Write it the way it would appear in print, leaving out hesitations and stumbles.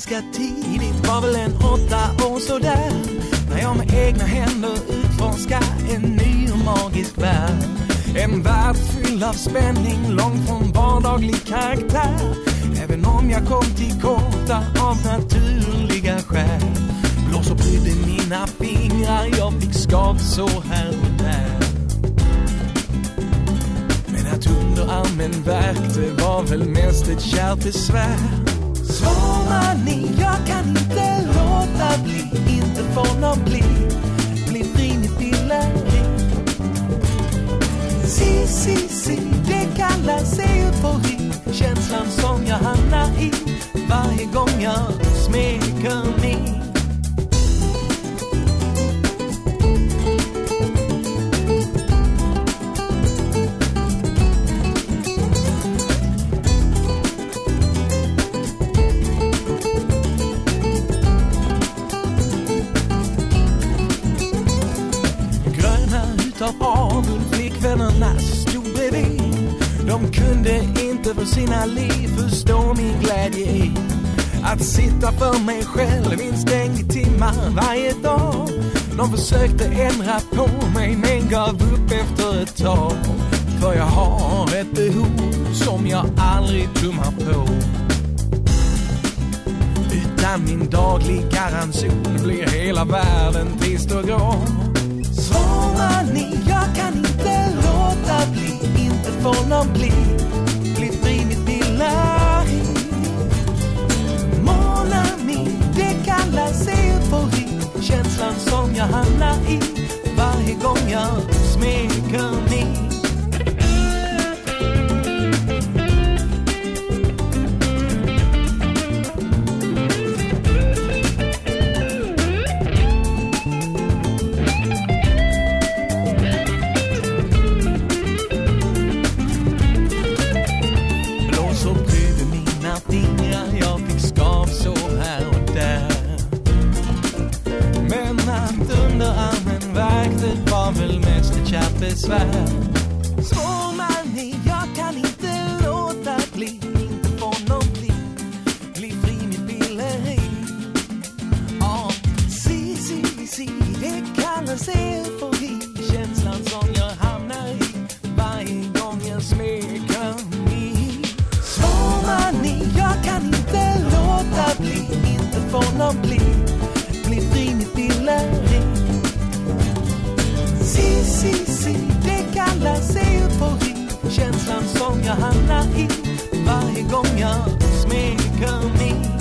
ganska tidigt, var väl en 8 år sådär, när jag med egna händer utforskar en ny och magisk värld. En värld fylld av spänning, långt från vardaglig karaktär. Även om jag kom till korta av naturliga skäl. Blås och brydde mina fingrar, jag fick skavsår här och där. Men att underarmen värkte var väl mest ett kärt besvär. Svara ni, jag kan inte låta bli, inte få någon bli fri mitt billeri. Si, det kallas eufori, känslan som jag hamnar i varje gång jag smeker mig. Av flickvännerna stod bredvid. De kunde inte för sina liv förstå min glädje i att sitta för mig själv instängd i timmar varje dag. De försökte ändra på mig men gav upp efter ett tag. För jag har ett behov som jag aldrig tummar på. Utan min dagliga ranson blir hela världen trist och grå. Svara ni, jag kan inte låta bli, inte få någon bli fri mitt billeri. Måla ni, det kallas eufori, känslan som jag hamnar i varje gång jag smeker ni. Besvär. Svåra ni, jag kan inte låta bli, inte få någon bli fri mitt billeri. Si, det kallas eufori, känslan som jag hamnar i varje gång jag smeker mig. Svåra ni, jag kan inte låta bli, inte få någon bli fri mitt billeri. Si, det kallas eufori, känslan som jag hamnar i varje gång jag smeker mig.